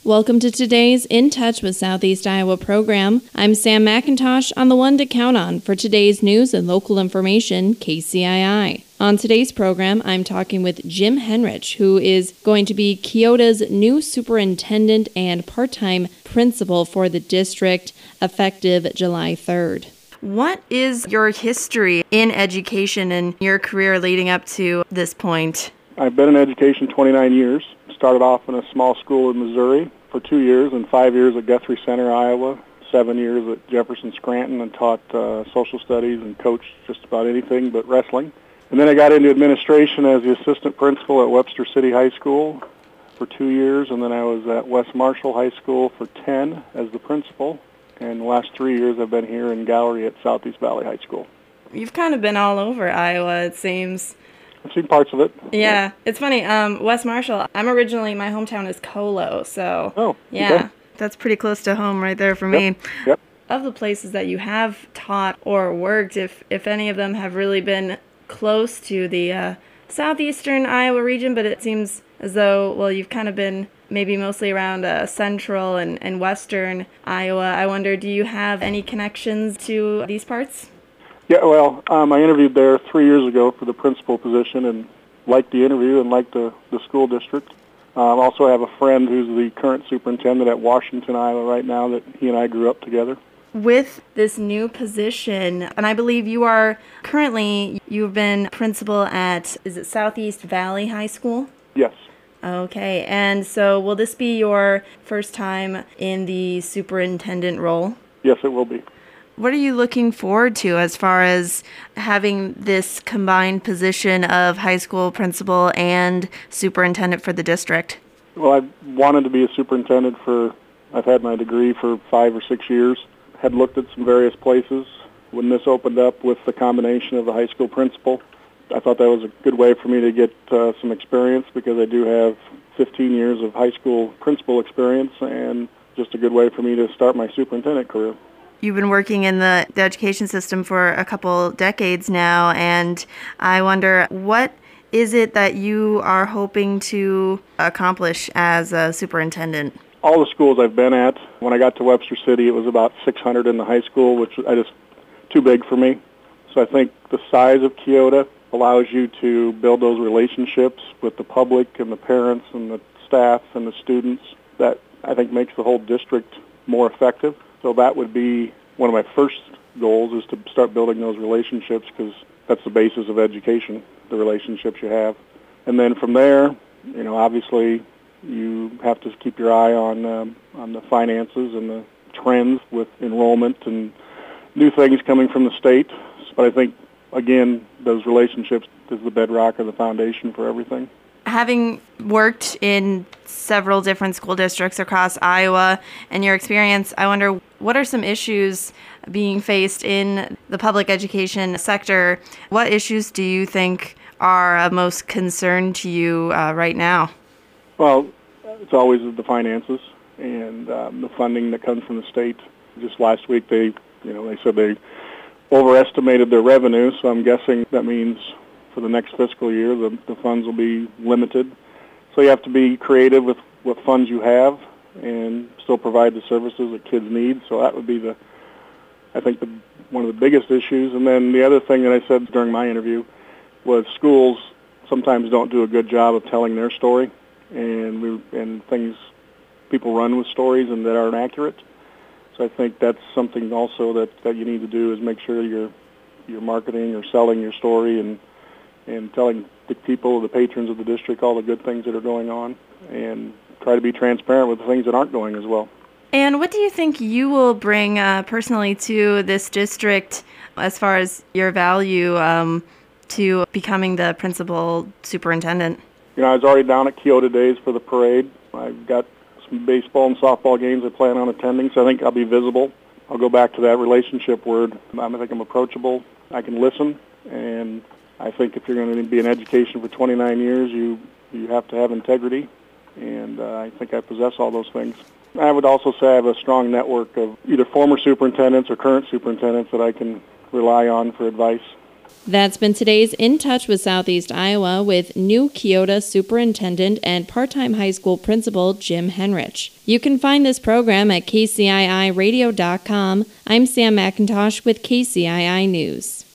Welcome to today's In Touch with Southeast Iowa program. I'm Sam McIntosh on the one to count on for today's news and local information, KCII. On today's program, I'm talking with Jim Henrich, who is going to be Keota's new superintendent and part-time principal for the district, effective July 3rd. What is your history in education and your career leading up to this point? I've been in education 29 years. Started off in a small school in Missouri for 2 years and 5 years at Guthrie Center, Iowa, 7 years at Jefferson Scranton, and taught social studies and coached just about anything but wrestling. And then I got into administration as the assistant principal at Webster City High School for 2 years, and then I was at West Marshall High School for 10 as the principal. And the last 3 years I've been here in Gallery at Southeast Valley High School. You've kind of been all over Iowa, it seems. I've seen parts of it. Yeah, it's funny. West Marshall, my hometown is Colo, so yeah, okay. That's pretty close to home right there for me. Yep. Of the places that you have taught or worked, if any of them have really been close to the southeastern Iowa region, but it seems as though, well, you've kind of been maybe mostly around central and western Iowa. I wonder, do you have any connections to these parts? Yeah, well, I interviewed there 3 years ago for the principal position and liked the interview and liked the school district. I also have a friend who's the current superintendent at Washington, Iowa right now that he and I grew up together. With this new position, and I believe you've been principal at, is it Southeast Valley High School? Yes. Okay, and so will this be your first time in the superintendent role? Yes, it will be. What are you looking forward to as far as having this combined position of high school principal and superintendent for the district? Well, I've wanted to be a superintendent I've had my degree for 5 or 6 years. Had looked at some various places. When this opened up with the combination of the high school principal, I thought that was a good way for me to get some experience because I do have 15 years of high school principal experience and just a good way for me to start my superintendent career. You've been working in the education system for a couple decades now, and I wonder, what is it that you are hoping to accomplish as a superintendent? All the schools I've been at, when I got to Webster City, it was about 600 in the high school, which I just too big for me. So I think the size of Keota allows you to build those relationships with the public and the parents and the staff and the students that I think makes the whole district more effective. So that would be one of my first goals, is to start building those relationships because that's the basis of education, the relationships you have. And then from there, obviously you have to keep your eye on the finances and the trends with enrollment and new things coming from the state. But I think, again, those relationships is the bedrock or the foundation for everything. Having worked in several different school districts across Iowa and your experience, I wonder, what are some issues being faced in the public education sector? What issues do you think are of most concern to you right now? Well, it's always the finances and the funding that comes from the state. Just last week, they said they overestimated their revenue, so I'm guessing that means for the next fiscal year, the funds will be limited. So you have to be creative with what funds you have and still provide the services that kids need. So that would be one of the biggest issues. And then the other thing that I said during my interview was schools sometimes don't do a good job of telling their story, and people run with stories and that aren't accurate. So I think that's something also that you need to do, is make sure you're marketing or selling your story and telling the people, the patrons of the district, all the good things that are going on, and try to be transparent with the things that aren't going as well. And what do you think you will bring personally to this district as far as your value to becoming the principal superintendent? I was already down at Keota Days for the parade. I've got some baseball and softball games I plan on attending, so I think I'll be visible. I'll go back to that relationship word. I think I'm approachable. I can listen, and I think if you're going to be in education for 29 years, you have to have integrity, and I think I possess all those things. I would also say I have a strong network of either former superintendents or current superintendents that I can rely on for advice. That's been today's In Touch with Southeast Iowa with new Keota Superintendent and part-time high school principal Jim Henrich. You can find this program at kciiradio.com. I'm Sam McIntosh with KCII News.